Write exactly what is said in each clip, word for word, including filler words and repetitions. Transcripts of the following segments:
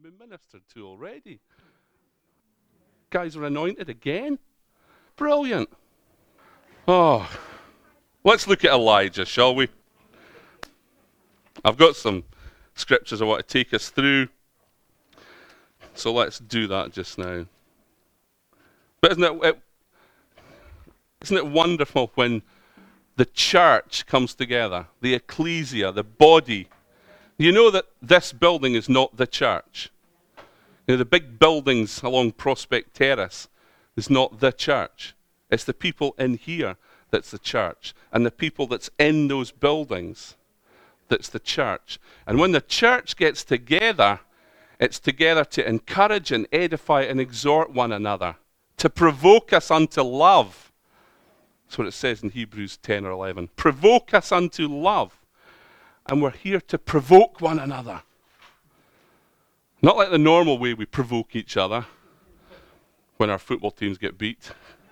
been ministered to already. Guys are anointed again. Brilliant. Oh, let's look at Elijah, shall we? I've got some scriptures I want to take us through. So let's do that just now. But isn't it, it, isn't it wonderful when the church comes together, the ecclesia, the body? You know that this building is not the church. You know, the big buildings along Prospect Terrace is not the church. It's the people in here that's the church. And the people that's in those buildings that's the church. And when the church gets together, it's together to encourage and edify and exhort one another, to provoke us unto love. That's what it says in Hebrews ten or eleven. Provoke us unto love. And we're here to provoke one another. Not like the normal way we provoke each other when our football teams get beat.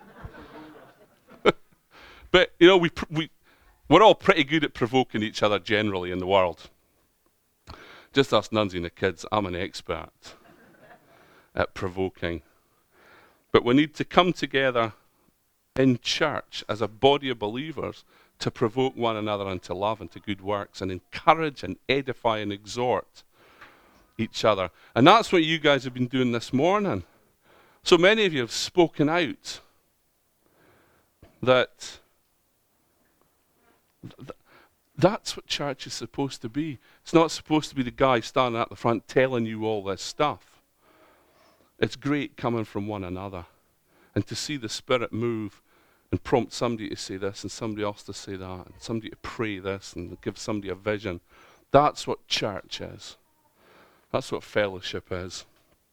But, you know, we, we, we're all pretty good at provoking each other generally in the world. Just ask Nunzi and the kids. I'm an expert at provoking. But we need to come together in church as a body of believers to provoke one another unto love and to good works and encourage and edify and exhort each other. And that's what you guys have been doing this morning. So many of you have spoken out that th- that's what church is supposed to be. It's not supposed to be the guy standing at the front telling you all this stuff. It's great coming from one another and to see the Spirit move and prompt somebody to say this and somebody else to say that and somebody to pray this and give somebody a vision. That's what church is. That's what fellowship is.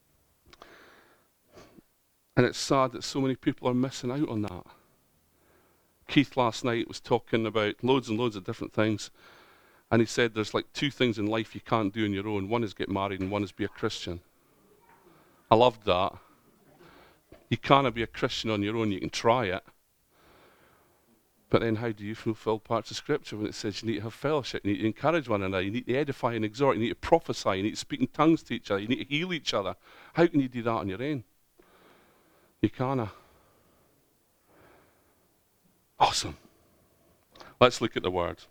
And it's sad that so many people are missing out on that. Keith last night was talking about loads and loads of different things. And he said there's like two things in life you can't do on your own. One is get married and one is be a Christian. I loved that. You can't be a Christian on your own. You can try it. But then how do you fulfill parts of Scripture when it says you need to have fellowship, you need to encourage one another, you need to edify and exhort, you need to prophesy, you need to speak in tongues to each other, you need to heal each other. How can you do that on your own? You can't. Awesome. Let's look at the Word.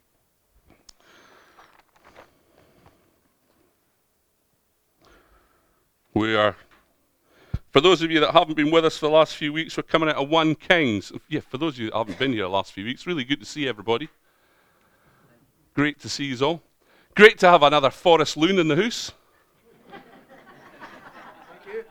We are, for those of you that haven't been with us for the last few weeks, we're coming out of First Kings. Yeah, for those of you that haven't been here the last few weeks, really good to see everybody. Great to see you all. Great to have another Forest Loon in the house. Thank you.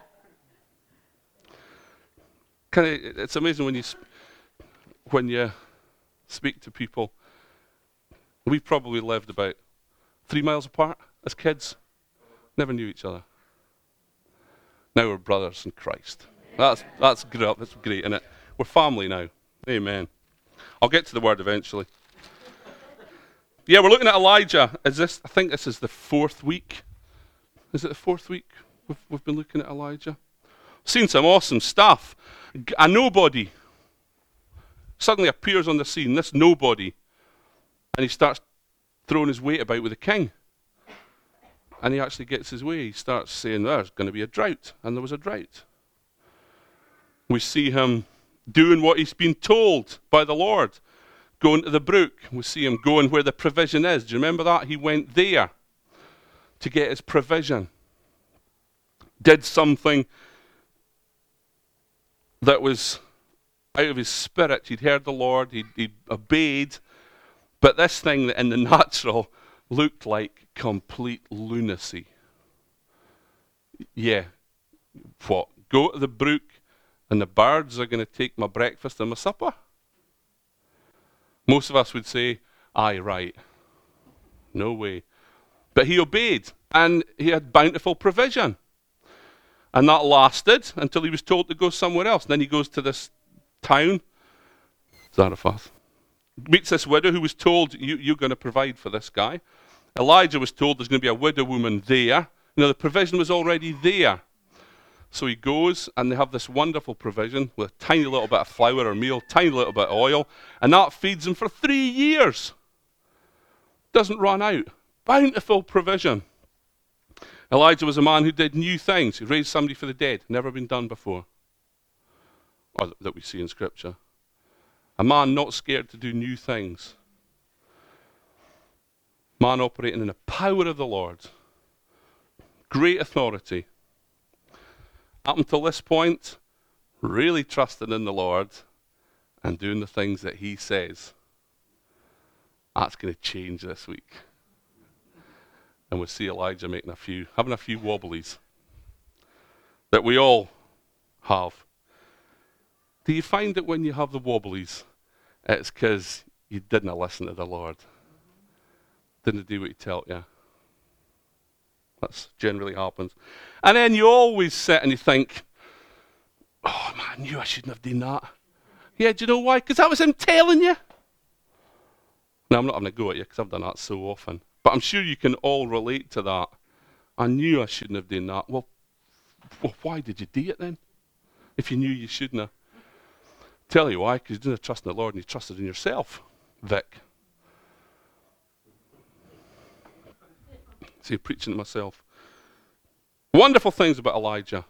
Kind of, it's amazing when you sp- when you speak to people. We've probably lived about three miles apart as kids. Never knew each other. Now we're brothers in Christ. That's that's great. That's great, isn't it? We're family now. Amen. I'll get to the word eventually. Yeah, we're looking at Elijah. Is this? I think this is the fourth week. Is it the fourth week we've, we've been looking at Elijah? Seen some awesome stuff. A nobody suddenly appears on the scene. This nobody, and he starts throwing his weight about with the king. And he actually gets his way. He starts saying, there's going to be a drought. And there was a drought. We see him doing what he's been told by the Lord. Going to the brook. We see him going where the provision is. Do you remember that? He went there to get his provision. Did something that was out of his spirit. He'd heard the Lord. He'd, he'd obeyed. But this thing that in the natural looked like complete lunacy. Yeah. What? Go to the brook and the birds are going to take my breakfast and my supper? Most of us would say, aye, right. No way. But he obeyed and he had bountiful provision. And that lasted until he was told to go somewhere else. And then he goes to this town, Zarephath. Meets this widow who was told, you, you're going to provide for this guy. Elijah was told there's going to be a widow woman there. You know, the provision was already there. So he goes and they have this wonderful provision with a tiny little bit of flour or meal, tiny little bit of oil, and that feeds them for three years. Doesn't run out. Bountiful provision. Elijah was a man who did new things. He raised somebody for the dead, never been done before, or that we see in Scripture. A man not scared to do new things. Man operating in the power of the Lord. Great authority. Up until this point, really trusting in the Lord and doing the things that he says. That's going to change this week. And we'll see Elijah making a few, having a few wobblies that we all have. Do you find that when you have the wobblies, it's because you didn't listen to the Lord? Didn't do what he told you? That's generally happens. And then you always sit and you think, oh man, I knew I shouldn't have done that. Yeah, do you know why? Because that was him telling you. Now, I'm not having a go at you because I've done that so often. But I'm sure you can all relate to that. I knew I shouldn't have done that. Well, well why did you do it then? If you knew you shouldn't have. Tell you why, because you didn't trust in the Lord and you trusted in yourself, Vic. See, preaching to myself. Wonderful things about Elijah.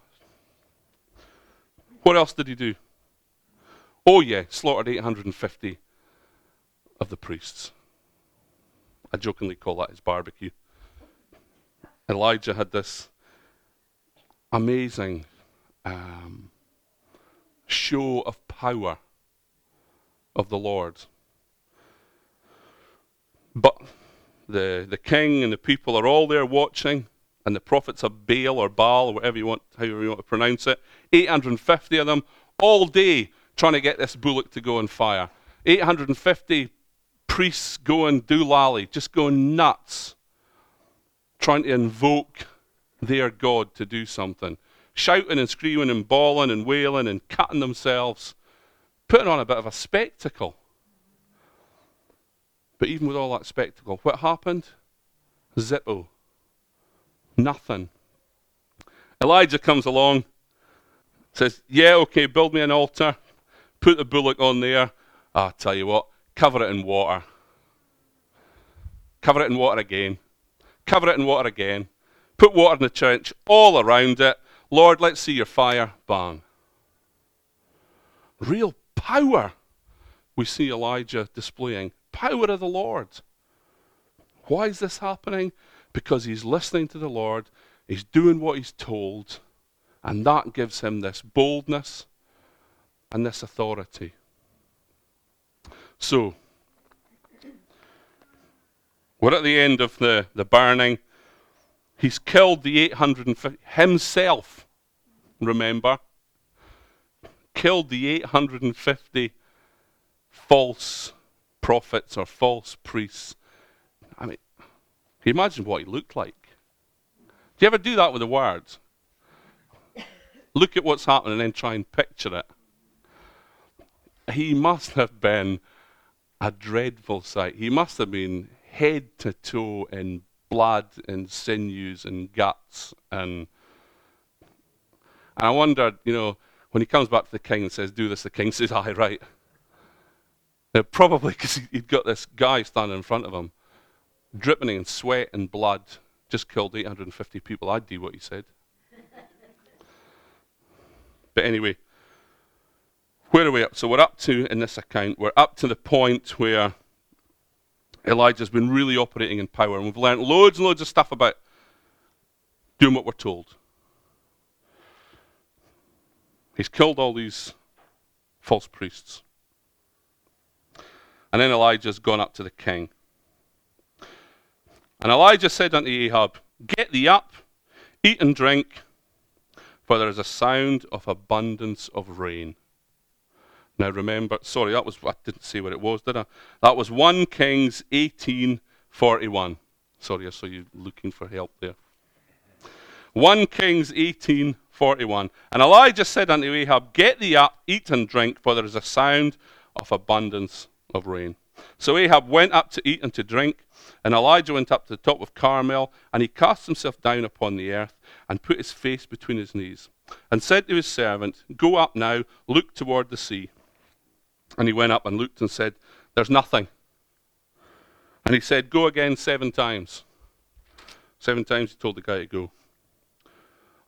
What else did he do? Oh yeah, slaughtered eight hundred fifty of the priests. I jokingly call that his barbecue. Elijah had this amazing um, show of power of the Lord. But the the king and the people are all there watching, and the prophets of Baal or Baal, or whatever you want, however you want to pronounce it, eight hundred fifty of them, all day trying to get this bullock to go on fire. eight hundred fifty priests going doolally, just going nuts, trying to invoke their God to do something, shouting and screaming and bawling and wailing and cutting themselves, putting on a bit of a spectacle. But even with all that spectacle, what happened? Zippo. Nothing. Elijah comes along, says, yeah, okay, build me an altar, put the bullock on there. Ah, tell you what, cover it in water. Cover it in water again. Cover it in water again. Put water in the trench all around it. Lord, let's see your fire. Bang. Real power we see Elijah displaying. Power of the Lord. Why is this happening? Because he's listening to the Lord. He's doing what he's told. And that gives him this boldness and this authority. So, we're at the end of the, the burning. He's killed the eight hundred fifty, himself, remember. Killed the eight hundred fifty false prophets or false priests. I mean, can you imagine what he looked like? Do you ever do that with the words? Look at what's happening and then try and picture it. He must have been a dreadful sight. He must have been head to toe in blood and sinews and guts. And, and I wondered, you know, when he comes back to the king and says, do this, the king says, aye, right. Now, probably because he'd got this guy standing in front of him, dripping in sweat and blood, just killed eight hundred fifty people. I'd do what he said. But anyway, where are we up? So we're up to, in this account, we're up to the point where Elijah's been really operating in power. And we've learned loads and loads of stuff about doing what we're told. He's killed all these false priests. And then Elijah's gone up to the king. And Elijah said unto Ahab, get thee up, eat and drink, for there is a sound of abundance of rain. Now remember, sorry, that was, I didn't say what it was, did I? That was First Kings eighteen forty-one. Sorry, I saw you looking for help there. First Kings eighteen forty-one. And Elijah said unto Ahab, get thee up, eat and drink, for there is a sound of abundance of rain. So Ahab went up to eat and to drink, and Elijah went up to the top of Carmel, and he cast himself down upon the earth, and put his face between his knees, and said to his servant, go up now, look toward the sea. And he went up and looked and said, there's nothing. And he said, go again seven times. Seven times he told the guy to go.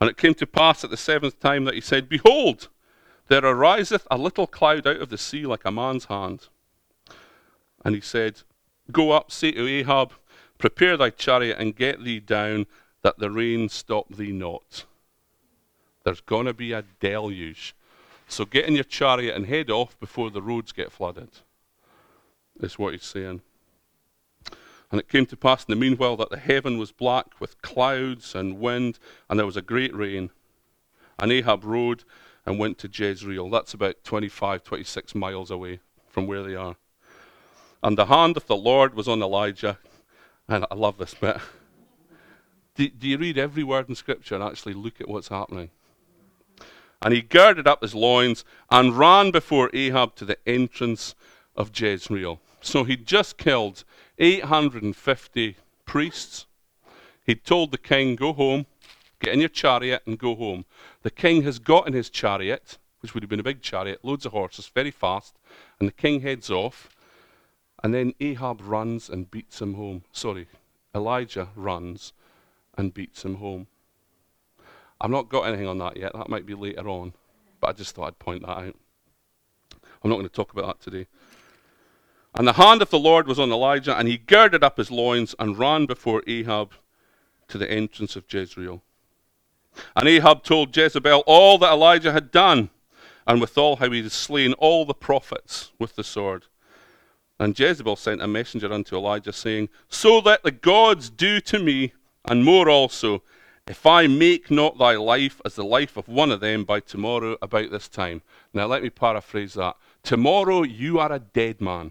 And it came to pass at the seventh time that he said, Behold, there ariseth a little cloud out of the sea like a man's hand. And he said, Go up, say to Ahab, Prepare thy chariot and get thee down, that the rain stop thee not. There's going to be a deluge. So get in your chariot and head off before the roads get flooded. Is what he's saying. And it came to pass in the meanwhile that the heaven was black with clouds and wind, and there was a great rain. And Ahab rode and went to Jezreel. That's about twenty-five, twenty-six miles away from where they are. And the hand of the Lord was on Elijah. And I love this bit. Do, do you read every word in Scripture and actually look at what's happening? And he girded up his loins and ran before Ahab to the entrance of Jezreel. So he'd just killed eight hundred fifty priests. He'd told the king, Go home, get in your chariot and go home. The king has got in his chariot, which would have been a big chariot, loads of horses, very fast, and the king heads off. And then Ahab runs and beats him home. Sorry, Elijah runs and beats him home. I've not got anything on that yet. That might be later on. But I just thought I'd point that out. I'm not going to talk about that today. And the hand of the Lord was on Elijah, and he girded up his loins and ran before Ahab to the entrance of Jezreel. And Ahab told Jezebel all that Elijah had done, and withal how he had slain all the prophets with the sword. And Jezebel sent a messenger unto Elijah, saying, So that the gods do to me, and more also, if I make not thy life as the life of one of them by tomorrow about this time. Now let me paraphrase that. Tomorrow you are a dead man.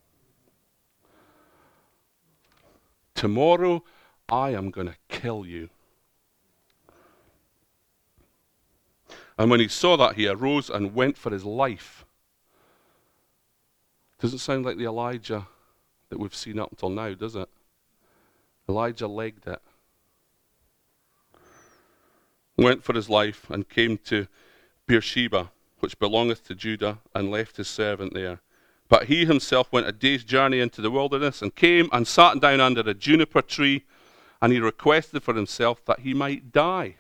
Tomorrow I am going to kill you. And when he saw that, he arose and went for his life. Doesn't sound like the Elijah that we've seen up until now, does it? Elijah legged it. Went for his life and came to Beersheba, which belongeth to Judah, and left his servant there. But he himself went a day's journey into the wilderness, and came and sat down under a juniper tree, and he requested for himself that he might die.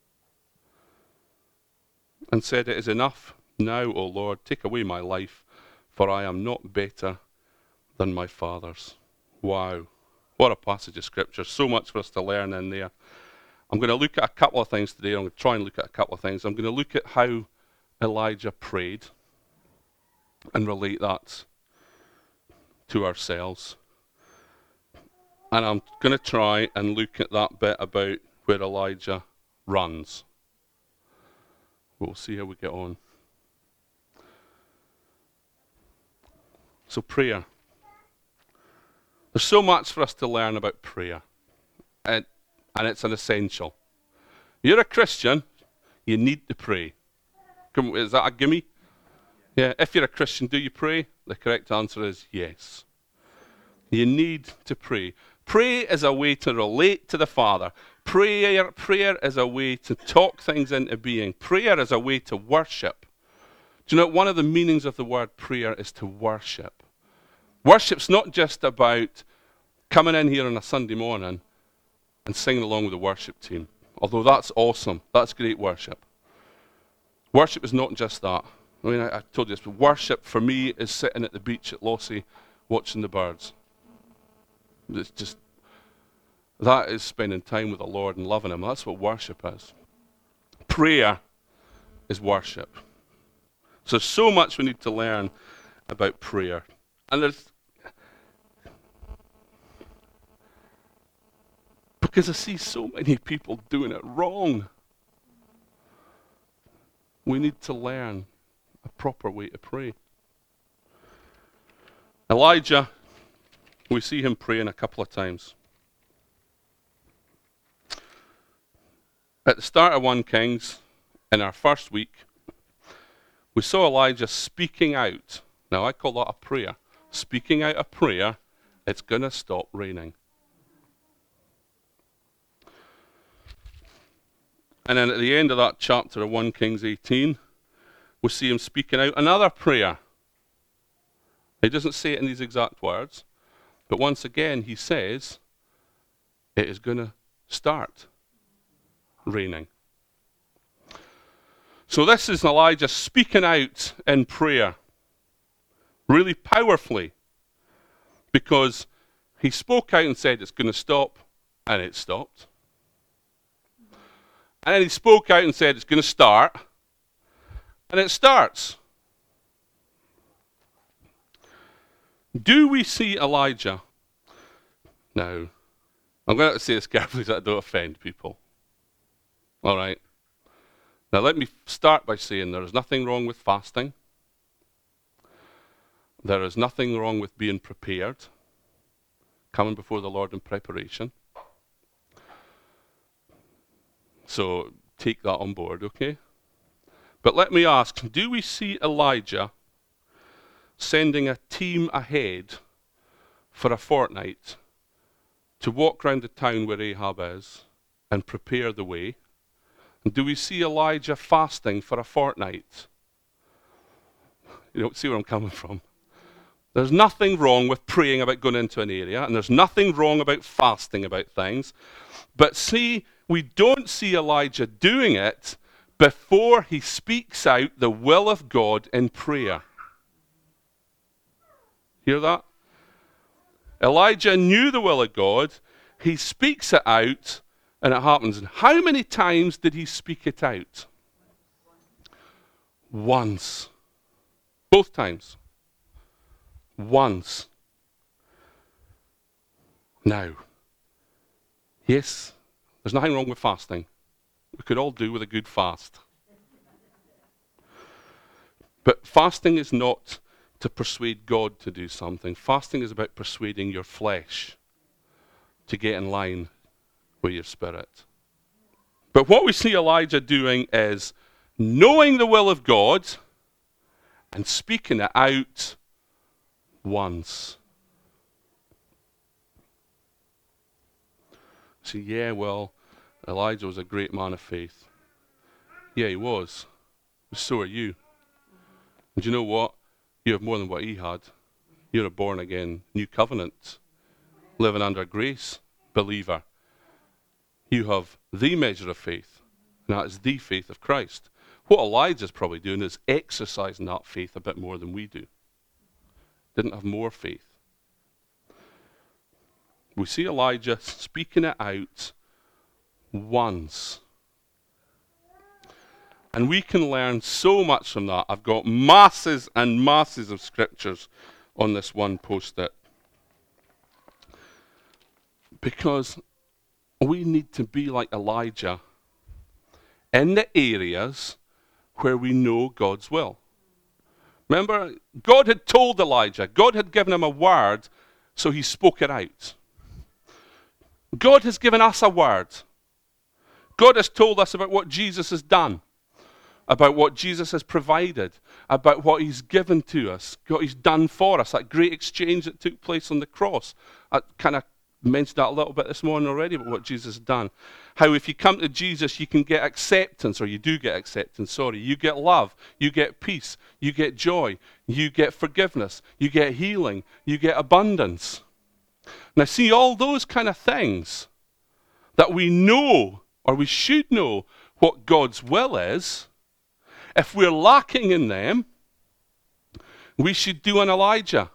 And said, It is enough now, O Lord, take away my life, for I am not better than my fathers. Wow. What a passage of Scripture. So much for us to learn in there. I'm going to look at a couple of things today. I'm going to try and look at a couple of things. I'm going to look at how Elijah prayed and relate that to ourselves. And I'm going to try and look at that bit about where Elijah runs. We'll see how we get on. So prayer. There's so much for us to learn about prayer. And, and it's an essential. You're a Christian, you need to pray. Come, is that a gimme? Yeah. If you're a Christian, do you pray? The correct answer is yes. You need to pray. Pray is a way to relate to the Father. Prayer, prayer is a way to talk things into being. Prayer is a way to worship. Do you know, one of the meanings of the word prayer is to worship. Worship's not just about coming in here on a Sunday morning and singing along with the worship team. Although that's awesome. That's great worship. Worship is not just that. I mean, I, I told you this, but worship for me is sitting at the beach at Lossie watching the birds. It's just, that is spending time with the Lord and loving Him. That's what worship is. Prayer is worship. So there's so much we need to learn about prayer. And there's, because I see so many people doing it wrong. We need to learn a proper way to pray. Elijah, we see him praying a couple of times. At the start of First Kings, in our first week, we saw Elijah speaking out. Now I call that a prayer. Speaking out a prayer, it's going to stop raining. And then at the end of that chapter of First Kings eighteen, we see him speaking out another prayer. He doesn't say it in these exact words, but once again he says, it is going to start raining. So this is Elijah speaking out in prayer, really powerfully, because he spoke out and said it's going to stop, and it stopped. And then he spoke out and said it's going to start, and it starts. Do we see Elijah? Now, I'm going to say this carefully so I don't offend people. All right. Now let me start by saying there is nothing wrong with fasting. There is nothing wrong with being prepared, coming before the Lord in preparation. So take that on board, okay? But let me ask, do we see Elijah sending a team ahead for a fortnight to walk round the town where Ahab is and prepare the way? And do we see Elijah fasting for a fortnight? You don't see where I'm coming from. There's nothing wrong with praying about going into an area, and there's nothing wrong about fasting about things. But see, we don't see Elijah doing it before he speaks out the will of God in prayer. Hear that? Elijah knew the will of God. He speaks it out, and it happens. And how many times did he speak it out? Once. Both times. Once. Now, yes, there's nothing wrong with fasting. We could all do with a good fast. But fasting is not to persuade God to do something. Fasting is about persuading your flesh to get in line with your spirit. But what we see Elijah doing is knowing the will of God and speaking it out once. See, yeah, well, Elijah was a great man of faith. Yeah, he was. But so are you. And you know what? You have more than what he had. You're a born-again, new covenant, living under grace believer. You have the measure of faith, and that is the faith of Christ. What Elijah's probably doing is exercising that faith a bit more than we do. Didn't have more faith. We see Elijah speaking it out once. And we can learn so much from that. I've got masses and masses of scriptures on this one post-it. Because we need to be like Elijah in the areas where we know God's will. Remember, God had told Elijah, God had given him a word, so he spoke it out. God has given us a word. God has told us about what Jesus has done, about what Jesus has provided, about what he's given to us, what he's done for us, that great exchange that took place on the cross. I kind of mentioned that a little bit this morning already about what Jesus has done. How if you come to Jesus, you can get acceptance, or you do get acceptance, sorry. You get love, you get peace, you get joy, you get forgiveness, you get healing, you get abundance. Now see, all those kind of things that we know, or we should know, what God's will is, if we're lacking in them, we should do an Elijah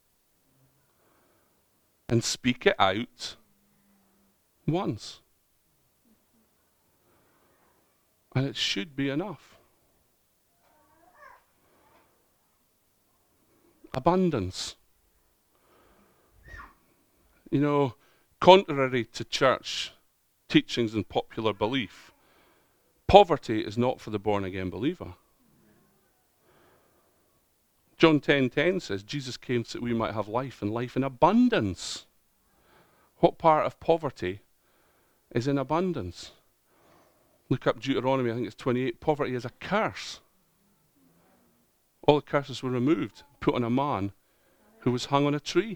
and speak it out once. And it should be enough. Abundance. You know, contrary to church teachings and popular belief, poverty is not for the born-again believer. John ten ten says, Jesus came so that we might have life, and life in abundance. What part of poverty is in abundance? Look up Deuteronomy, I think it's twenty-eight. Poverty is a curse. All the curses were removed, put on a man who was hung on a tree.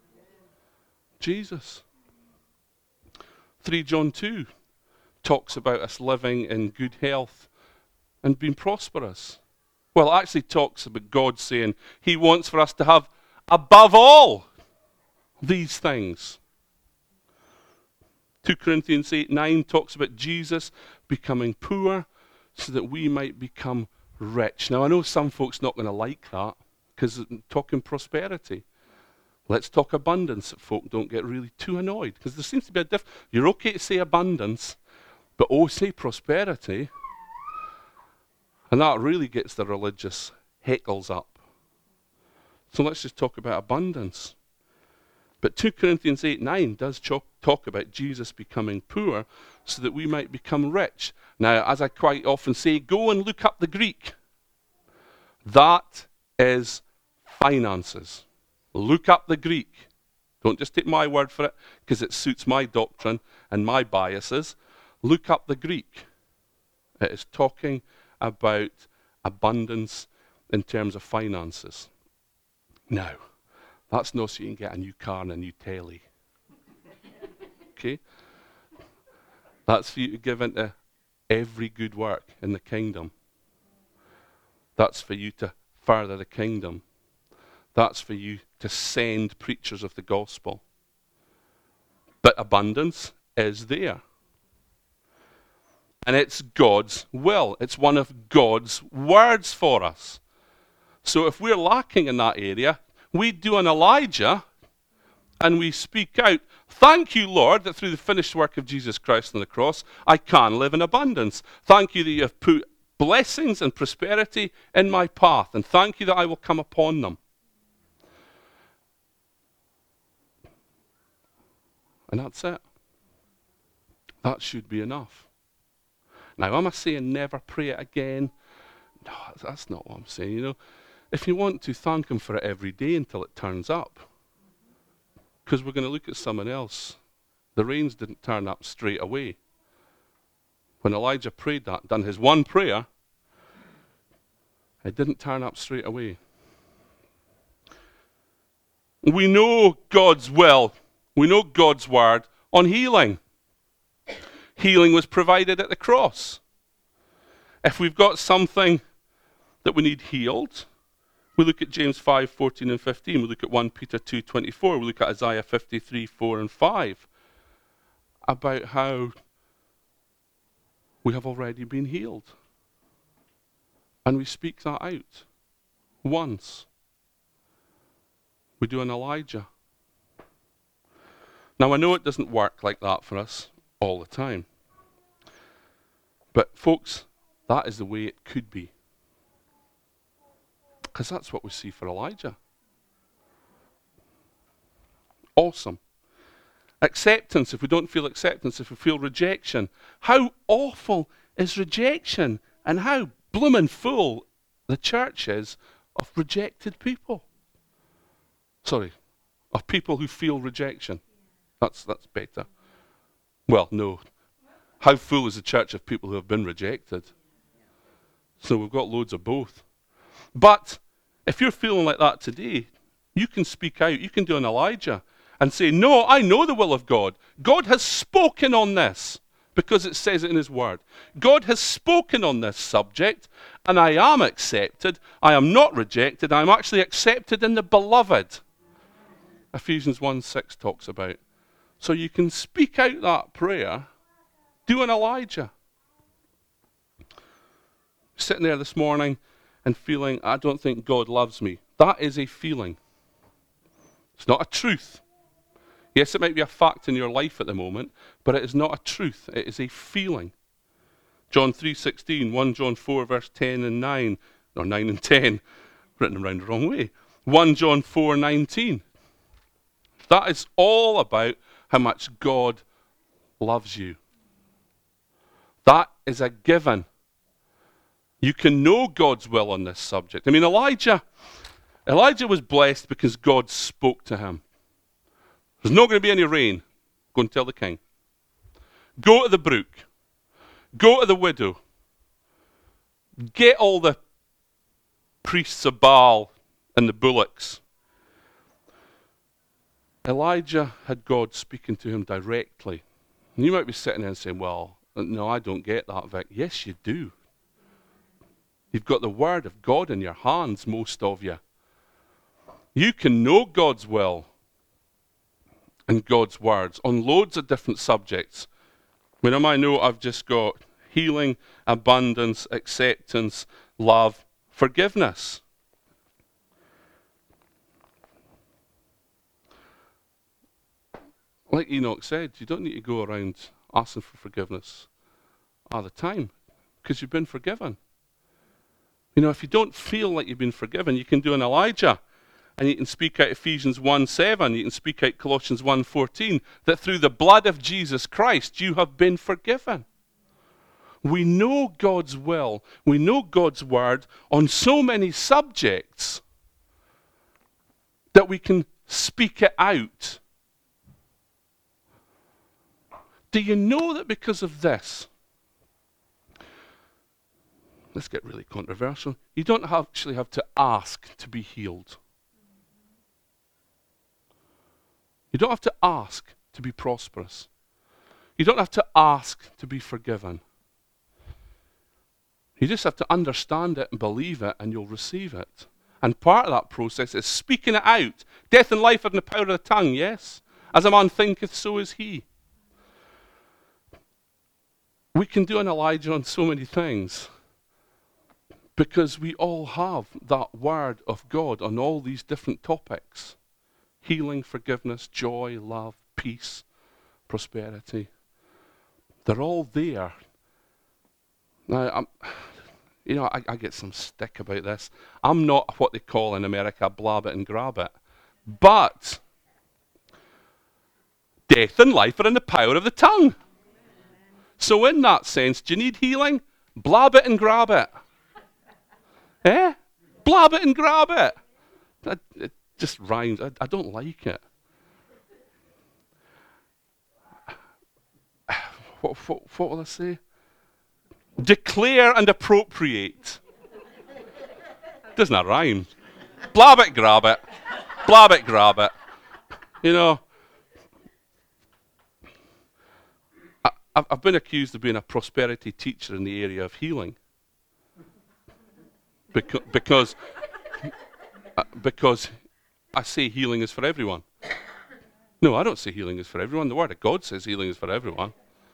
Jesus. three John two talks about us living in good health and being prosperous. Well, it actually talks about God saying he wants for us to have above all these things. two Corinthians eight nine talks about Jesus becoming poor so that we might become rich. Now, I know some folks not going to like that, because talking prosperity. Let's talk abundance, that folk don't get really too annoyed, because there seems to be a difference. You're okay to say abundance, but oh, say prosperity. And that really gets the religious heckles up. So let's just talk about abundance. But two Corinthians eight nine does cho- talk about Jesus becoming poor so that we might become rich. Now, as I quite often say, go and look up the Greek. That is finances. Look up the Greek. Don't just take my word for it, because it suits my doctrine and my biases. Look up the Greek. It is talking about abundance in terms of finances. Now, that's not so you can get a new car and a new telly. Okay? That's for you to give into every good work in the kingdom. That's for you to further the kingdom. That's for you to send preachers of the gospel. But abundance is there. And it's God's will. It's one of God's words for us. So if we're lacking in that area, we do an Elijah and we speak out, thank you, Lord, that through the finished work of Jesus Christ on the cross, I can live in abundance. Thank you that you have put blessings and prosperity in my path, and thank you that I will come upon them. And that's it. That should be enough. Now, am I saying never pray it again? No, that's not what I'm saying. You know, if you want to, thank him for it every day until it turns up. Because we're going to look at someone else. The rains didn't turn up straight away. When Elijah prayed that, done his one prayer, it didn't turn up straight away. We know God's will. We know God's word on healing. Healing was provided at the cross. If we've got something that we need healed, we look at James five fourteen and fifteen. We look at First Peter two twenty-four. We look at Isaiah fifty-three four and five. About how we have already been healed. And we speak that out. Once. We do an Elijah. Now, I know it doesn't work like that for us all the time. But, folks, that is the way it could be. Because that's what we see for Elijah. Awesome. Acceptance, if we don't feel acceptance, if we feel rejection. How awful is rejection? And how bloomin' full the church is of rejected people. Sorry, of people who feel rejection. That's that's better. Well, no. How full is the church of people who have been rejected? So we've got loads of both. But if you're feeling like that today, you can speak out. You can do an Elijah and say, no, I know the will of God. God has spoken on this because it says it in his word. God has spoken on this subject and I am accepted. I am not rejected. I am actually accepted in the beloved. Ephesians one six talks about. So you can speak out that prayer. Do an Elijah. Sitting there this morning and feeling, I don't think God loves me. That is a feeling. It's not a truth. Yes, it might be a fact in your life at the moment, but it is not a truth. It is a feeling. John three sixteen, First John four verse ten and nine, or nine and ten, written around the wrong way. First John four nineteen. That is all about how much God loves you. That is a given. You can know God's will on this subject. I mean, Elijah, Elijah was blessed because God spoke to him. There's not going to be any rain. Go and tell the king. Go to the brook. Go to the widow. Get all the priests of Baal and the bullocks. Elijah had God speaking to him directly. And you might be sitting there and saying, well, no, I don't get that, Vic. Yes, you do. You've got the word of God in your hands, most of you. You can know God's will and God's words on loads of different subjects. I mean, on my note, I've just got Healing, abundance, acceptance, love, forgiveness. Like Enoch said, you don't need to go around asking for forgiveness all the time because you've been forgiven. You know, if you don't feel like you've been forgiven, you can do an Elijah. And you can speak out Ephesians one seven, you can speak out Colossians one fourteen, that through the blood of Jesus Christ you have been forgiven. We know God's will, we know God's word on so many subjects that we can speak it out. Do you know that because of this, let's get really controversial, you don't have, actually have to ask to be healed. You don't have to ask to be prosperous. You don't have to ask to be forgiven. You just have to understand it and believe it, and you'll receive it. And part of that process is speaking it out. Death and life are in the power of the tongue, yes? As a man thinketh, so is he. We can do an Elijah on so many things because we all have that word of God on all these different topics. Healing, forgiveness, joy, love, peace, prosperity. They're all there. Now, I'm, you know, I, I get some stick about this. I'm not what they call in America, blab it and grab it. But death and life are in the power of the tongue. So in that sense, do you need healing? Blab it and grab it. Eh? Blab it and grab it. That, it just rhymes. I, I don't like it. What, what, what will I say? Declare and appropriate. Doesn't that rhyme? Blab it, grab it. Blab it, grab it. You know, I, I've been accused of being a prosperity teacher in the area of healing. Because, because, uh, because I say healing is for everyone. No, I don't say healing is for everyone. The Word of God says healing is for everyone.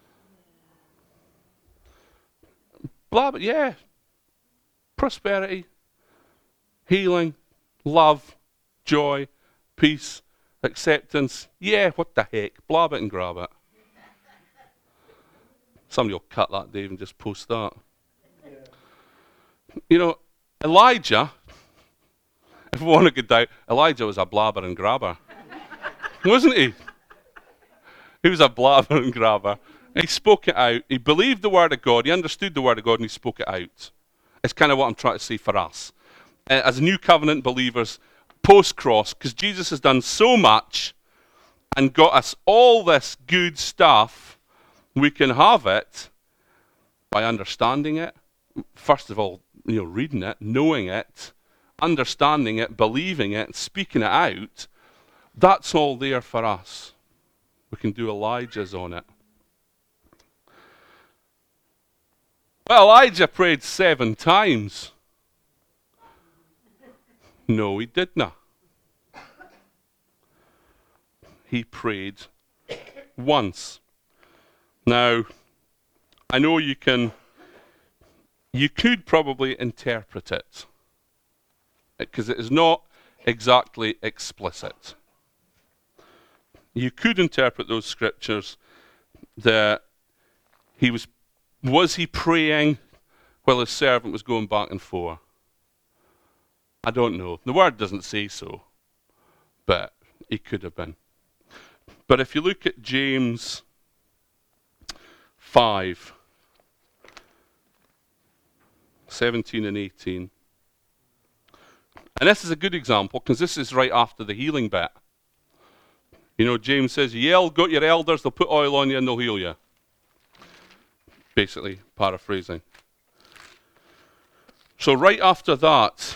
Blah, but yeah. Prosperity, healing, love, joy, peace, acceptance. Yeah, what the heck? Blab it and grab it. Somebody will cut that, Dave, and just post that. Yeah. You know, Elijah, if we want to get down, Elijah was a blabber and grabber. Wasn't he? He was a blabber and grabber. He spoke it out. He believed the word of God. He understood the word of God, and he spoke it out. It's kind of what I'm trying to say for us. Uh, as New Covenant believers, post-cross, because Jesus has done so much and got us all this good stuff, we can have it by understanding it. First of all, you know, reading it, knowing it, understanding it, believing it, speaking it out. That's all there for us. We can do Elijah's on it. Well, Elijah prayed seven times. No, he did not. He prayed once. Now, I know you can, you could probably interpret it, because it is not exactly explicit. You could interpret those scriptures that he was, was he praying while his servant was going back and forth? I don't know. The word doesn't say so, but he could have been. But if you look at James five, seventeen and eighteen, and this is a good example because this is right after the healing bit. You know, James says, yell, got your elders, they'll put oil on you and they'll heal you. Basically, paraphrasing. So right after that,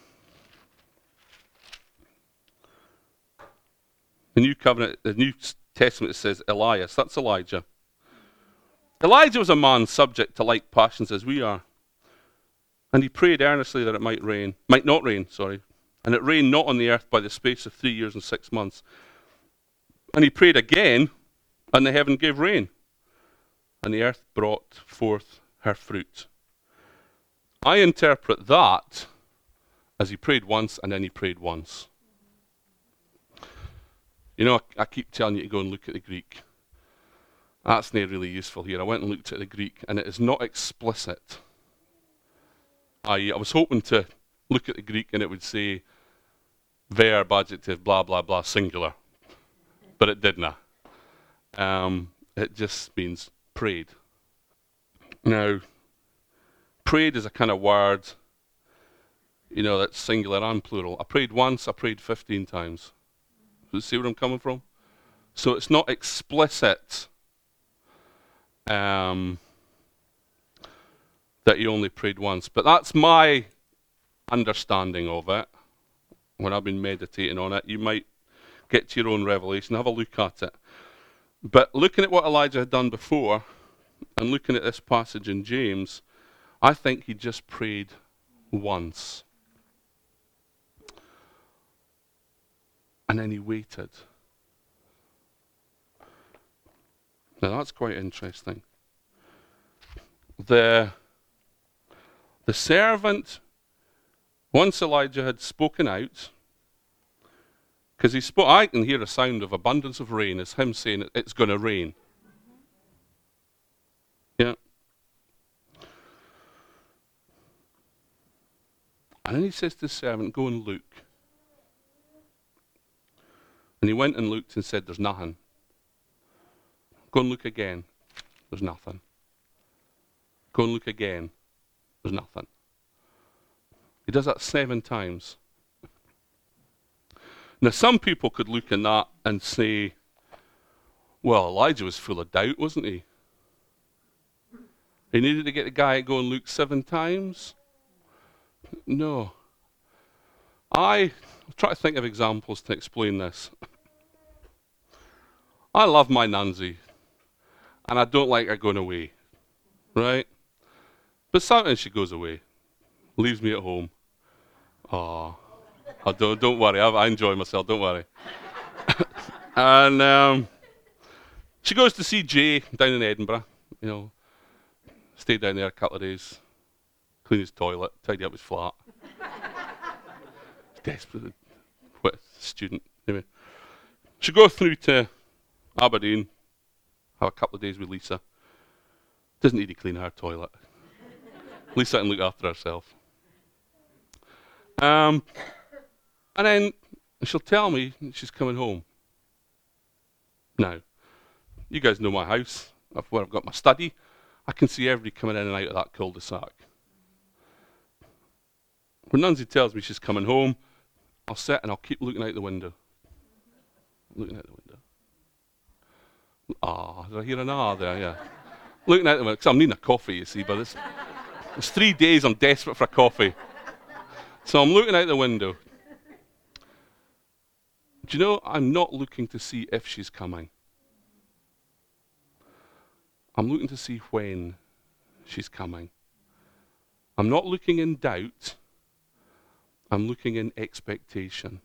the New Covenant, the New Testament says Elias, that's Elijah. Elijah was a man subject to like passions as we are. And he prayed earnestly that it might rain, might not rain, sorry. And it rained not on the earth by the space of three years and six months. And he prayed again, and the heaven gave rain. And the earth brought forth her fruit. I interpret that as he prayed once and then he prayed once. You know, I, I keep telling you to go and look at the Greek. That's not really useful here. I went and looked at the Greek, and it is not explicit. I, I was hoping to look at the Greek and it would say verb, adjective, blah, blah, blah, singular. But it didn't. Um, it just means prayed. Now, prayed is a kind of word, you know, that's singular and plural. I prayed once, I prayed fifteen times. You see where I'm coming from? So it's not explicit um, that he only prayed once. But that's my understanding of it. When I've been meditating on it, you might get to your own revelation, have a look at it. But looking at what Elijah had done before, and looking at this passage in James, I think he just prayed once. And then he waited. Now that's quite interesting. The, the servant, once Elijah had spoken out, because he spoke, I can hear a sound of abundance of rain. It's him saying it's going to rain. Yeah. And then he says to the servant, go and look. And he went and looked and said, there's nothing. Go and look again. There's nothing. Go and look again. There's nothing. He does that seven times. Now, some people could look in that and say, well, Elijah was full of doubt, wasn't he? He needed to get the guy to go and look seven times? No. I try to think of examples to explain this. I love my Nancy, and I don't like her going away, right? But sometimes she goes away, leaves me at home. Oh, I don't, don't worry, I, I enjoy myself, don't worry. And um, she goes to see Jay down in Edinburgh, you know, stayed down there a couple of days, clean his toilet, tidy up his flat. Desperate, what student, anyway. She goes through to Aberdeen, have a couple of days with Lisa. Doesn't need to clean her toilet. Lisa can look after herself. Um, and then she'll tell me she's coming home. Now, you guys know my house, where I've got my study. I can see everybody coming in and out of that cul-de-sac. When Nancy tells me she's coming home, I'll sit and I'll keep looking out the window. Looking out the window. Ah, did I hear an ah there? Yeah. Looking out the window, because I'm needing a coffee, you see, but it's, it's three days I'm desperate for a coffee. So I'm looking out the window. Do you know, I'm not looking to see if she's coming. I'm looking to see when she's coming. I'm not looking in doubt. I'm looking in expectation.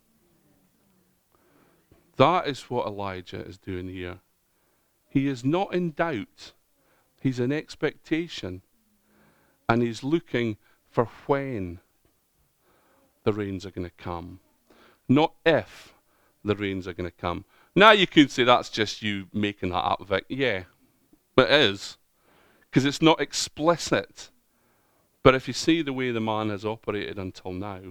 That is what Elijah is doing here. He is not in doubt. He's in expectation. And he's looking for when the rains are going to come. Not if the rains are going to come. Now you could say that's just you making that up, Vic. Yeah, but it is. Because it's not explicit. But if you see the way the man has operated until now,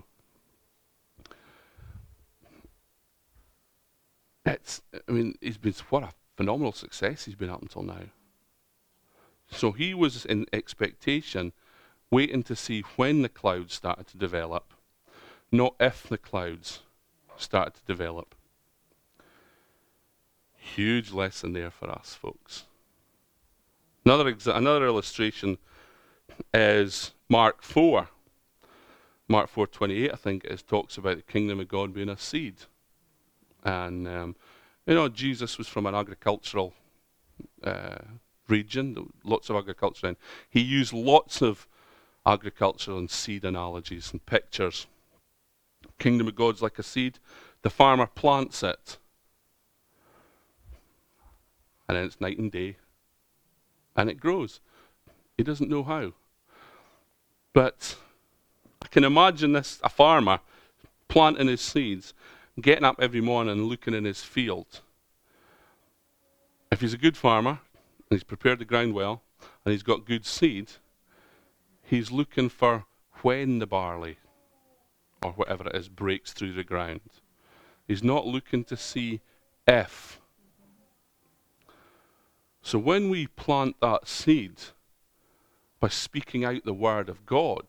it's, I mean, he's been, what a phenomenal success he's been up until now. So he was in expectation, waiting to see when the clouds started to develop, not if the clouds started to develop. Huge lesson there for us, folks. Another exa- another illustration is Mark four. Mark four twenty-eight, I think it is, talks about the kingdom of God being a seed. And, um, you know, Jesus was from an agricultural uh, region, lots of agriculture in. He used lots of agricultural and seed analogies and pictures. Kingdom of God's like a seed. The farmer plants it. And then it's night and day. And it grows. He doesn't know how. But I can imagine this, a farmer planting his seeds, getting up every morning and looking in his field. If he's a good farmer, and he's prepared the ground well, and he's got good seed, he's looking for when the barley, or whatever it is, breaks through the ground. He's not looking to see if. So when we plant that seed by speaking out the word of God,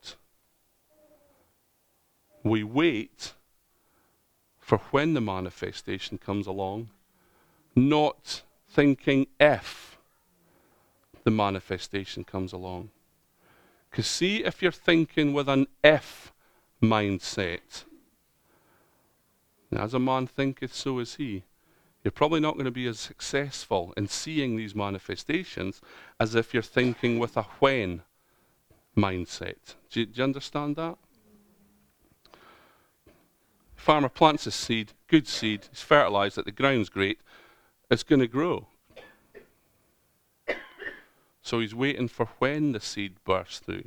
we wait for when the manifestation comes along, not thinking if the manifestation comes along. Because see, if you're thinking with an if mindset, as a man thinketh, so is he, you're probably not going to be as successful in seeing these manifestations as if you're thinking with a when mindset. Do you, do you understand that? Farmer plants his seed, good seed, he's fertilized it, the ground's great, it's going to grow. So he's waiting for when the seed bursts through.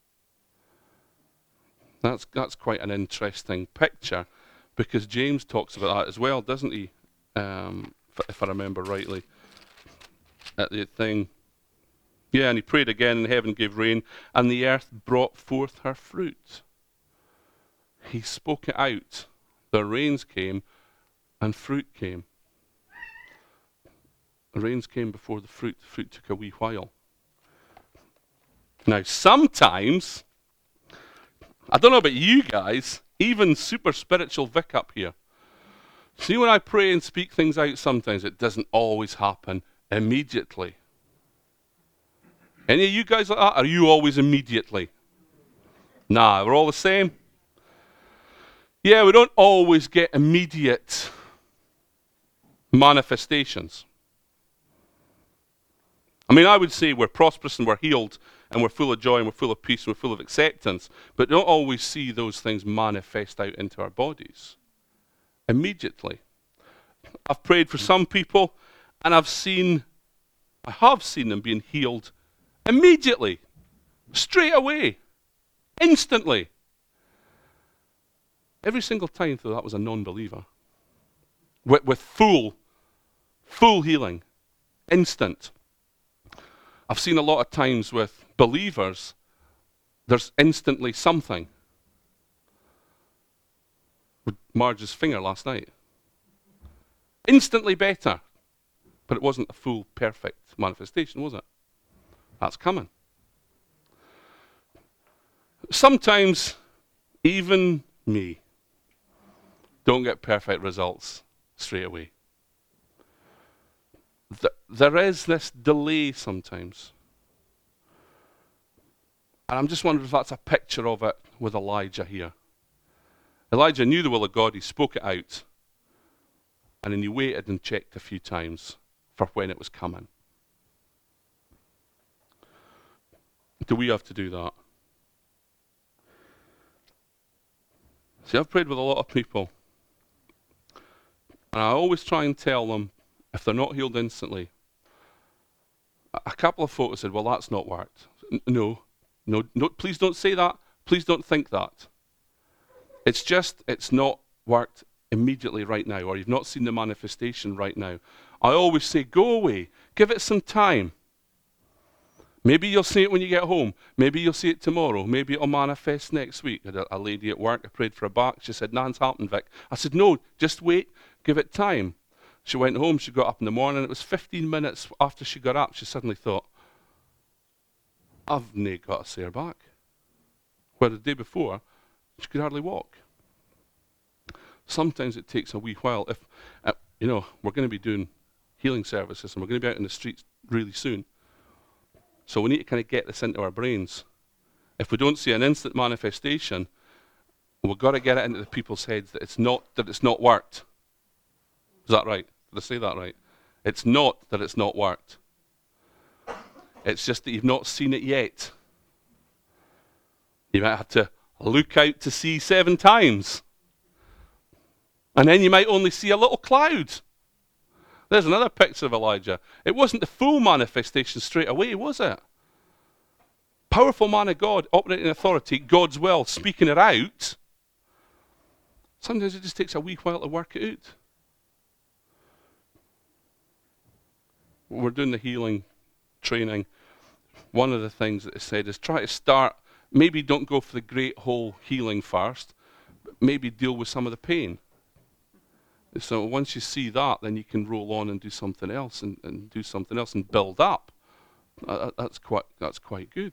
That's, that's quite an interesting picture, because James talks about that as well, doesn't he? Um, if, if I remember rightly. At the thing. Yeah, and he prayed again, and heaven gave rain, and the earth brought forth her fruit. He spoke it out. The rains came, and fruit came. The rains came before the fruit. The fruit took a wee while. Now, sometimes, I don't know about you guys, even super spiritual Vic up here. See, when I pray and speak things out, sometimes it doesn't always happen immediately. Any of you guys like that? Are you always immediately? Nah, we're all the same. Yeah, we don't always get immediate manifestations. I mean, I would say we're prosperous and we're healed and we're full of joy and we're full of peace and we're full of acceptance, but don't always see those things manifest out into our bodies immediately. I've prayed for some people and I've seen, I have seen them being healed immediately, straight away, instantly. Every single time, though, that was a non-believer. With, with full, full healing, instant. I've seen a lot of times with believers, there's instantly something. With Marge's finger last night. Instantly better. But it wasn't a full, perfect manifestation, was it? That's coming. Sometimes, even me, don't get perfect results straight away. Th- there is this delay sometimes. And I'm just wondering if that's a picture of it with Elijah here. Elijah knew the will of God, he spoke it out, and then he waited and checked a few times for when it was coming. Do we have to do that? See, I've prayed with a lot of people, and I always try and tell them, if they're not healed instantly, a couple of folks said, well, that's not worked. N- no, no, no, please don't say that. Please don't think that. It's just, it's not worked immediately right now, or you've not seen the manifestation right now. I always say, go away, give it some time. Maybe you'll see it when you get home. Maybe you'll see it tomorrow. Maybe it'll manifest next week. I had a, a lady at work, I prayed for her back. She said, Nan's happened, Vic. I said, no, just wait, give it time. She went home, she got up in the morning. It was fifteen minutes after she got up, she suddenly thought, I've nae got to see her back. Where the day before, she could hardly walk. Sometimes it takes a wee while. If, uh, you know, we're going to be doing healing services and we're going to be out in the streets really soon. So we need to kind of get this into our brains. If we don't see an instant manifestation, we've got to get it into the people's heads that it's not that it's not worked. Is that right? Did I say that right? It's not that it's not worked. It's just that you've not seen it yet. You might have to look out to see seven times. And then you might only see a little cloud. There's another picture of Elijah. It wasn't the full manifestation straight away, was it? powerful man of God, operating in authority, God's will, speaking it out, sometimes it just takes a wee while to work it out. When we're doing the healing training, one of the things that is said is try to start, maybe don't go for the great whole healing first, but maybe deal with some of the pain. So once you see that, then you can roll on and do something else and, and do something else and build up. Uh, that's quite that's quite good.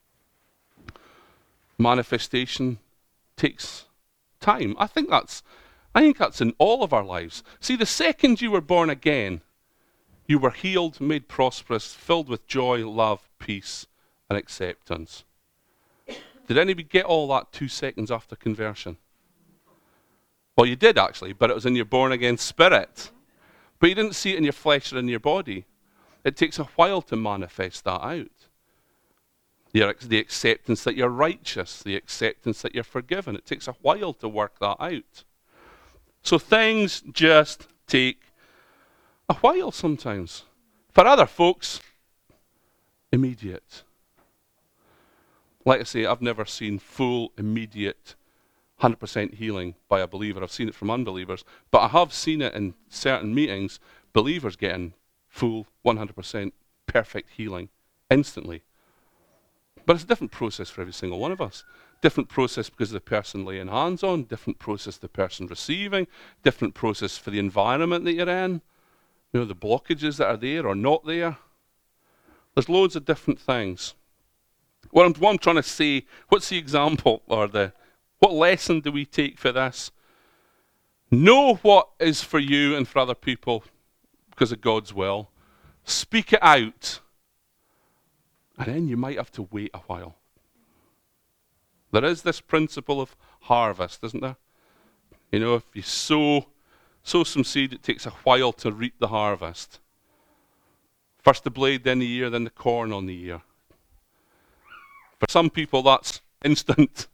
Manifestation takes time. I think that's I think that's in all of our lives. See, the second you were born again, you were healed, made prosperous, filled with joy, love, peace, and acceptance. Did anybody get all that two seconds after conversion? Well, you did actually, but it was in your born again spirit. But you didn't see it in your flesh or in your body. It takes a while to manifest that out. Your, the acceptance that you're righteous, the acceptance that you're forgiven. It takes a while to work that out. So things just take a while sometimes. For other folks, immediate. Like I say, I've never seen full, immediate, one hundred percent healing by a believer. I've seen it from unbelievers, but I have seen it in certain meetings, believers getting full, one hundred percent perfect healing instantly. But it's a different process for every single one of us. Different process because of the person laying hands on, different process the person receiving, different process for the environment that you're in, you know, the blockages that are there or not there. There's loads of different things. What I'm, what I'm trying to say, what's the example or the what lesson do we take for this? Know what is for you and for other people because of God's will. Speak it out. And then you might have to wait a while. There is this principle of harvest, isn't there? You know, if you sow, sow some seed, it takes a while to reap the harvest. First the blade, then the ear, then the corn on the ear. For some people, that's instant.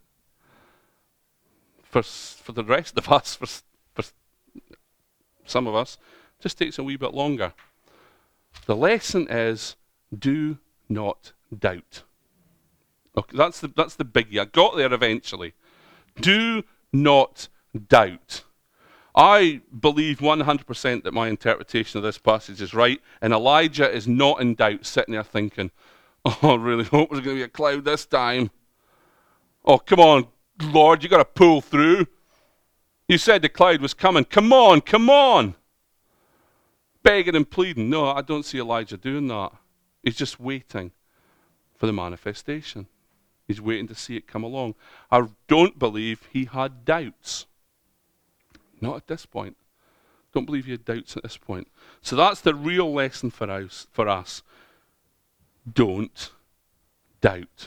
For, for the rest of us, for, for some of us, it just takes a wee bit longer. The lesson is, do not doubt. Okay, that's the that's the biggie. I got there eventually. Do not doubt. I believe one hundred percent that my interpretation of this passage is right, and Elijah is not in doubt, sitting there thinking, oh, I really hope there's going to be a cloud this time. Oh, come on, Lord, you got to pull through. You said the cloud was coming. Come on, come on. Begging and pleading. No, I don't see Elijah doing that. He's just waiting for the manifestation. He's waiting to see it come along. I don't believe he had doubts. Not at this point. Don't believe he had doubts at this point. So that's the real lesson for us. For us. Don't doubt.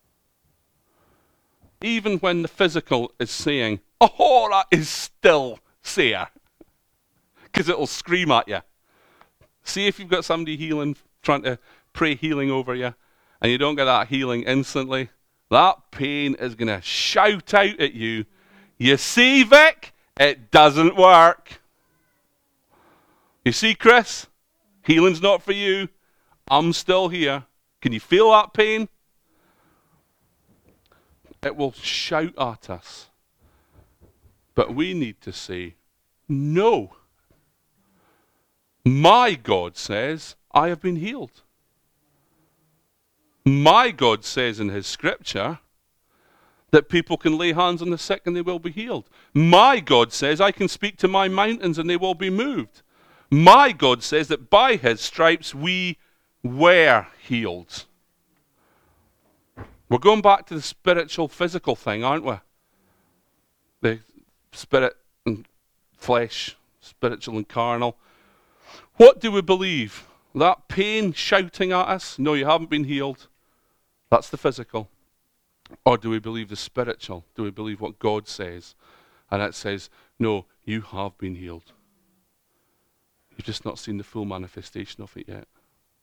Even when the physical is saying, oh, that is still there. Because it'll scream at you. See if you've got somebody healing, trying to pray healing over you, and you don't get that healing instantly, that pain is going to shout out at you, you see, Vic, it doesn't work. You see, Chris, healing's not for you. I'm still here. Can you feel that pain? It will shout at us. But we need to say, no. My God says, I have been healed. My God says in his scripture that people can lay hands on the sick and they will be healed. My God says I can speak to my mountains and they will be moved. My God says that by his stripes we were healed. We're going back to the spiritual, physical thing, aren't we? The spirit and flesh, spiritual and carnal. What do we believe? That pain shouting at us? No, you haven't been healed. That's the physical. Or do we believe the spiritual? Do we believe what God says? And it says, no, you have been healed. You've just not seen the full manifestation of it yet.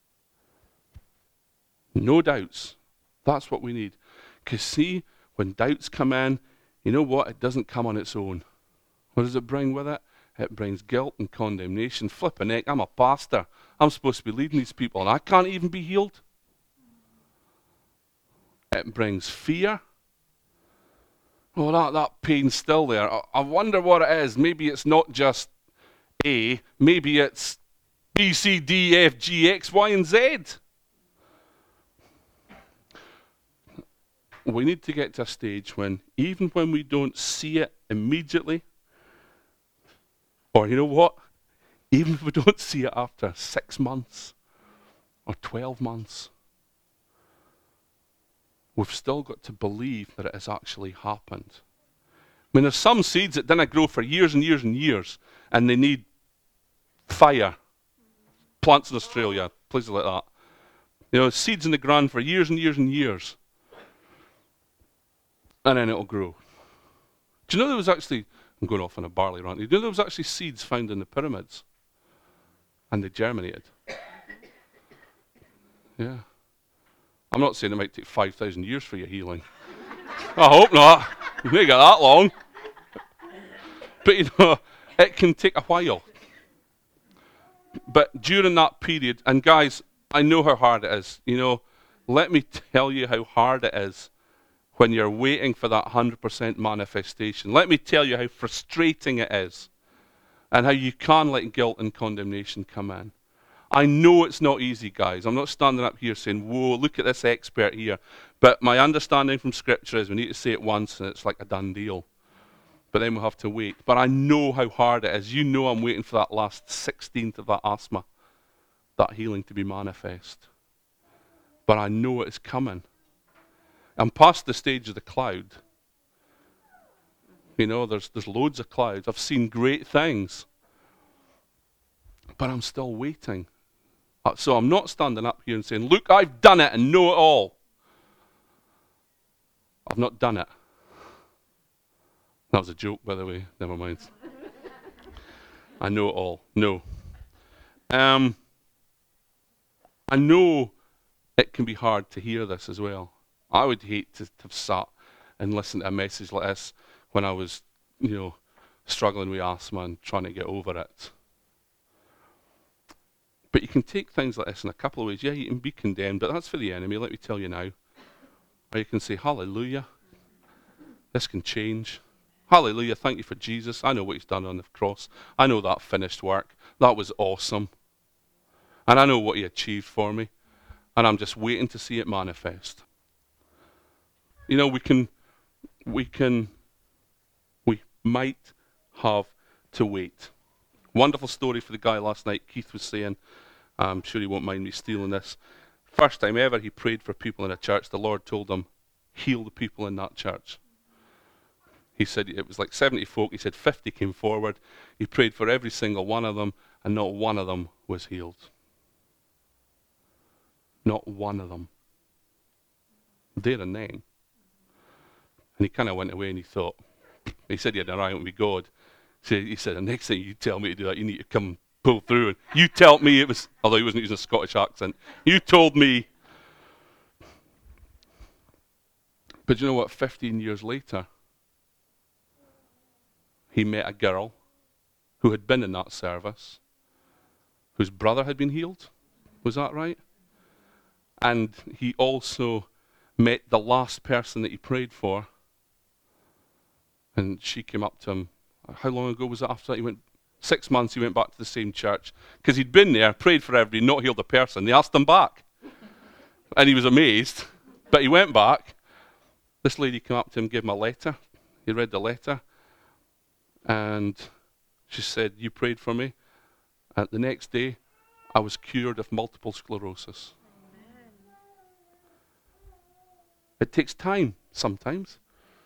No doubts. That's what we need. Because see, when doubts come in, you know what? It doesn't come on its own. What does it bring with it? It brings guilt and condemnation. Flipping heck, I'm a pastor. I'm supposed to be leading these people, and I can't even be healed. It brings fear. Oh, that, that pain's still there. I, I wonder what it is. Maybe it's not just A. Maybe it's B, C, D, F, G, X, Y, and Z. We need to get to a stage when, even when we don't see it immediately, or you know what? Even if we don't see it after six months or twelve months, we've still got to believe that it has actually happened. I mean, there's some seeds that didn't grow for years and years and years, and they need fire. Plants in Australia, places like that. You know, seeds in the ground for years and years and years. And then it'll grow. Do you know there was actually, I'm going off on a barley rant, do you know there was actually seeds found in the pyramids? And they germinated. Yeah. I'm not saying it might take five thousand years for your healing. I hope not. You may get that long. But you know, it can take a while. But during that period, and guys, I know how hard it is. You know, let me tell you how hard it is when you're waiting for that one hundred percent manifestation. Let me tell you how frustrating it is and how you can let guilt and condemnation come in. I know it's not easy, guys. I'm not standing up here saying, whoa, look at this expert here. But my understanding from Scripture is we need to say it once and it's like a done deal. But then we'll have to wait. But I know how hard it is. You know I'm waiting for that last sixteenth of that asthma, that healing to be manifest. But I know it's coming. I'm past the stage of the cloud. You know, there's there's loads of clouds. I've seen great things. But I'm still waiting. Uh, so I'm not standing up here and saying, look, I've done it and know it all. I've not done it. That was a joke, by the way. Never mind. I know it all. No. Um, I know it can be hard to hear this as well. I would hate to, to have sat and listened to a message like this when I was, you know, struggling with asthma and trying to get over it. But you can take things like this in a couple of ways. Yeah, you can be condemned, but that's for the enemy, let me tell you now. Or you can say, hallelujah, this can change. Hallelujah, thank you for Jesus. I know what he's done on the cross. I know that finished work. That was awesome. And I know what he achieved for me. And I'm just waiting to see it manifest. You know, we can, we can, we might have to wait. Wonderful story for the guy last night. Keith was saying, I'm sure he won't mind me stealing this. First time ever he prayed for people in a church, the Lord told him, heal the people in that church. He said it was like seventy folk. He said fifty came forward. He prayed for every single one of them, and not one of them was healed. Not one of them. There and then. And he kind of went away and he thought, he said he had an argument with God. So he said, the next thing you tell me to do that, you need to come pull through. And you tell me it was, although he wasn't using a Scottish accent, you told me. But you know what? fifteen years later, he met a girl who had been in that service, whose brother had been healed. Was that right? And he also met the last person that he prayed for. And she came up to him. How long ago was that after that? He went, six months he went back to the same church. Because he'd been there, prayed for everybody, not healed a person. They asked him back. And he was amazed. But he went back. This lady came up to him, gave him a letter. He read the letter. And she said, you prayed for me. And the next day, I was cured of multiple sclerosis. Amen. It takes time sometimes.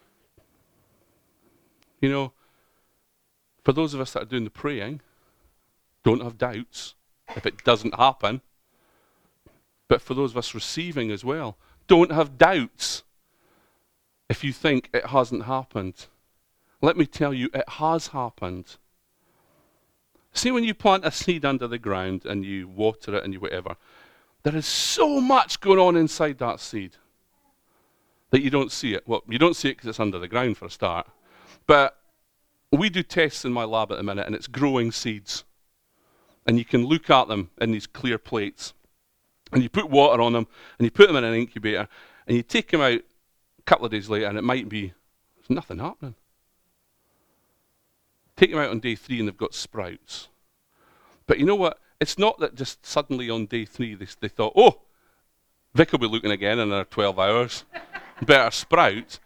You know, for those of us that are doing the praying, don't have doubts if it doesn't happen. But for those of us receiving as well, don't have doubts if you think it hasn't happened. Let me tell you, it has happened. See, when you plant a seed under the ground and you water it and you whatever, there is so much going on inside that seed that you don't see it. Well, you don't see it because it's under the ground for a start. But we do tests in my lab at the minute, and it's growing seeds. And you can look at them in these clear plates. And you put water on them, and you put them in an incubator, And you take them out a couple of days later and it might be, there's nothing happening. Take them out on day three and they've got sprouts. But you know what? It's not that just suddenly on day three they, they thought, oh, Vic will be looking again in another twelve hours. Better sprout.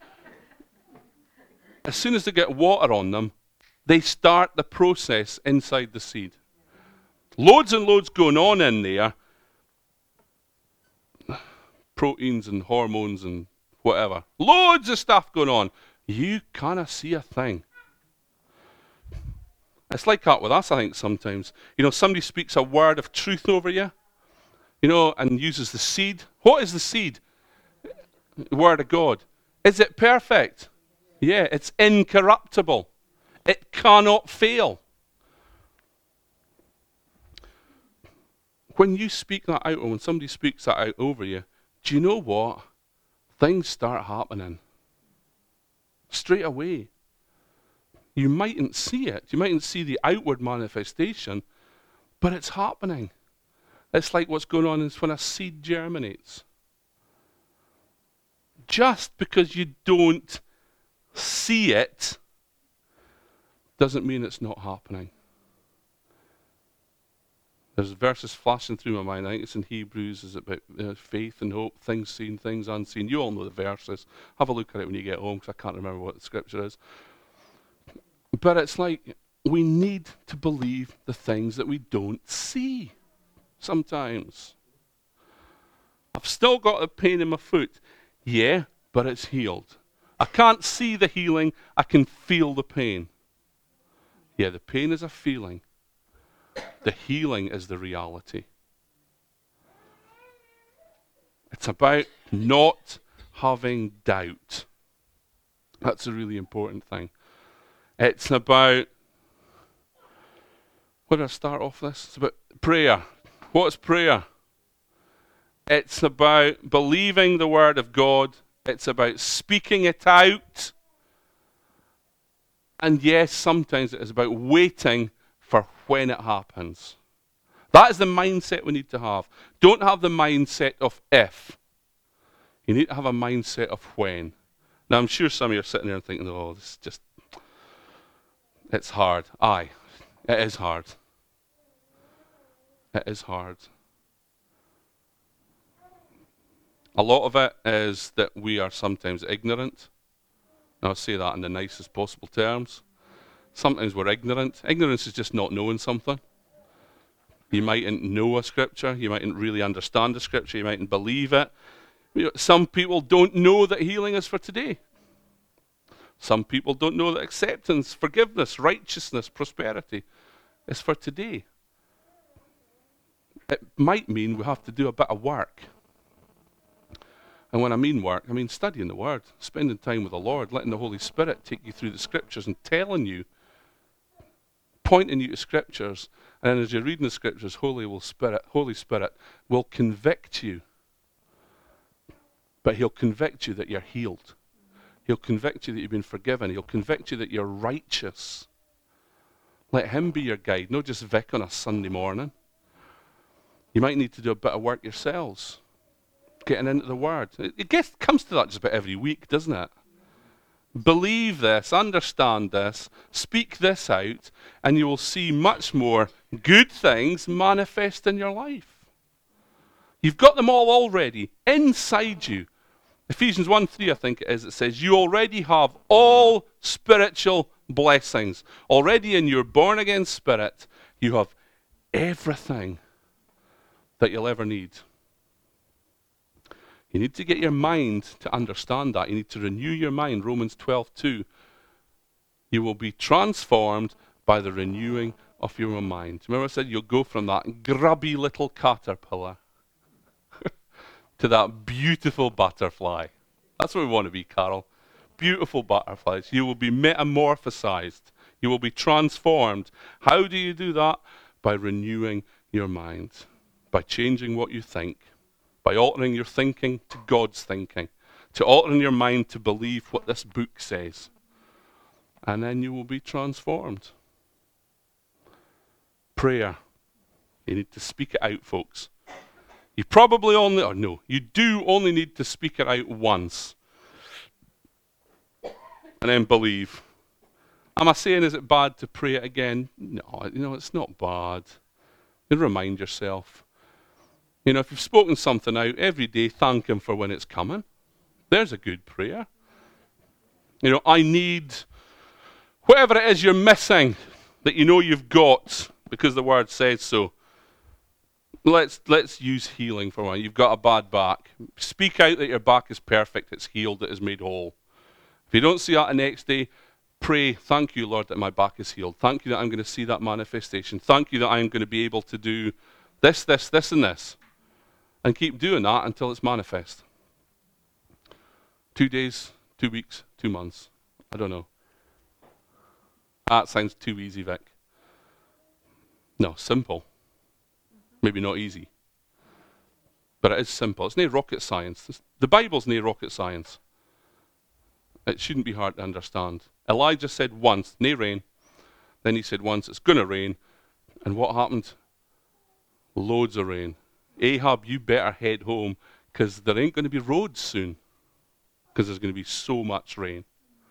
As soon as they get water on them, they start the process inside the seed. Loads and loads going on in there. Proteins and hormones and whatever. Loads of stuff going on. You can't see a thing. It's like that with us, I think, sometimes. You know, somebody speaks a word of truth over you, you know, and uses the seed. What is the seed? The word of God. Is it perfect? Yeah, it's incorruptible. It cannot fail. When you speak that out, or when somebody speaks that out over you, do you know what? Things start happening. Straight away. You mightn't see it. You mightn't see the outward manifestation, but it's happening. It's like what's going on is when a seed germinates. Just because you don't see it doesn't mean it's not happening. There's verses flashing through my mind. I think it's in Hebrews. Is about uh, faith and hope, things seen, things unseen. You all know the verses. Have a look at it when you get home, because I can't remember what the scripture is. But it's like we need to believe the things that we don't see sometimes. I've still got a pain in my foot. Yeah, but it's healed. I can't see the healing. I can feel the pain. Yeah, the pain is a feeling. The healing is the reality. It's about not having doubt. That's a really important thing. It's about, where do I start off this? It's about prayer. What's prayer? It's about believing the word of God. It's about speaking it out. And yes, sometimes it is about waiting for when it happens. That is the mindset we need to have. Don't have the mindset of if. You need to have a mindset of when. Now, I'm sure some of you are sitting there and thinking, oh, this is just, it's hard. Aye, it is hard. It is hard. A lot of it is that we are sometimes ignorant. And I'll say that in the nicest possible terms. Sometimes we're ignorant. Ignorance is just not knowing something. You mightn't know a scripture. You mightn't really understand the scripture. You mightn't believe it. You know, some people don't know that healing is for today. Some people don't know that acceptance, forgiveness, righteousness, prosperity is for today. It might mean we have to do a bit of work. And when I mean work, I mean studying the Word, spending time with the Lord, letting the Holy Spirit take you through the Scriptures and telling you, pointing you to Scriptures. And then as you're reading the Scriptures, Holy will Spirit, Holy Spirit will convict you. But He'll convict you that you're healed. He'll convict you that you've been forgiven. He'll convict you that you're righteous. Let Him be your guide, not just Vic on a Sunday morning. You might need to do a bit of work yourselves. Getting into the Word. It, it gets, comes to that just about every week, doesn't it? Believe this, understand this, speak this out, and you will see much more good things manifest in your life. You've got them all already inside you. Ephesians one three, I think it is, it says, you already have all spiritual blessings. Already in your born-again spirit, you have everything that you'll ever need. You need to get your mind to understand that. You need to renew your mind. Romans twelve two. You will be transformed by the renewing of your mind. Remember I said you'll go from that grubby little caterpillar to that beautiful butterfly. That's what we want to be, Carol. Beautiful butterflies. You will be metamorphosized. You will be transformed. How do you do that? By renewing your mind. By changing what you think. By altering your thinking to God's thinking, to altering your mind to believe what this book says. And then you will be transformed. Prayer. You need to speak it out, folks. You probably only, or no, you do only need to speak it out once. And then believe. Am I saying is it bad to pray it again? No, you know, it's not bad. You remind yourself. You know, if you've spoken something out every day, thank him for when it's coming. There's a good prayer. You know, I need whatever it is you're missing that you know you've got because the word says so. Let's let's use healing for one. You've got a bad back. Speak out that your back is perfect, it's healed, it is made whole. If you don't see that the next day, pray, thank you, Lord, that my back is healed. Thank you that I'm going to see that manifestation. Thank you that I'm going to be able to do this, this, this, and this. And keep doing that until it's manifest. Two days, two weeks, two months. I don't know. That sounds too easy, Vic. No, simple. Maybe not easy. But it is simple. It's no rocket science. It's, the Bible's no rocket science. It shouldn't be hard to understand. Elijah said once, no rain. Then he said once, it's going to rain. And what happened? Loads of rain. Ahab, you better head home because there ain't going to be roads soon because there's going to be so much rain.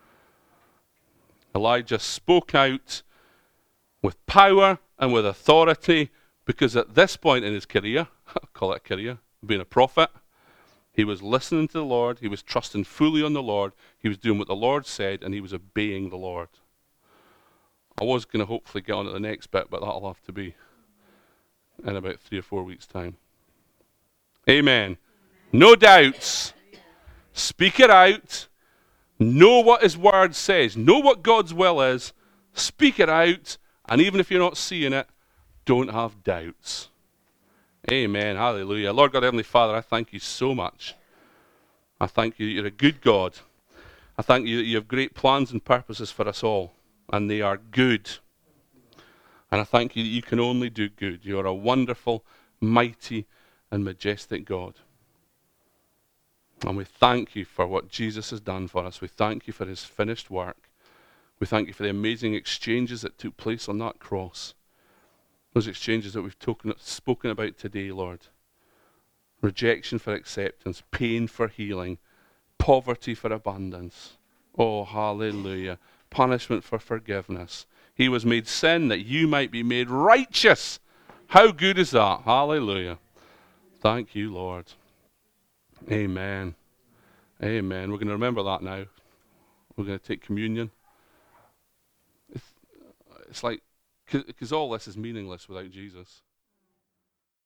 Elijah spoke out with power and with authority because at this point in his career, I'll call it a career, being a prophet, he was listening to the Lord, he was trusting fully on the Lord, he was doing what the Lord said, and he was obeying the Lord. I was going to hopefully get on to the next bit, but that'll have to be in about three or four weeks' time. Amen. No doubts. Speak it out. Know what his word says. Know what God's will is. Speak it out. And even if you're not seeing it, don't have doubts. Amen. Hallelujah. Lord God, Heavenly Father, I thank you so much. I thank you that you're a good God. I thank you that you have great plans and purposes for us all. And they are good. And I thank you that you can only do good. You are a wonderful, mighty, and majestic God. And we thank you for what Jesus has done for us. We thank you for his finished work. We thank you for the amazing exchanges that took place on that cross. Those exchanges that we've token, spoken about today, Lord. Rejection for acceptance, pain for healing, poverty for abundance. Oh, hallelujah. Punishment for forgiveness. He was made sin that you might be made righteous. How good is that? Hallelujah. Thank you, Lord. Amen. Amen. We're going to remember that now. We're going to take communion. It's, it's like, because all this is meaningless without Jesus.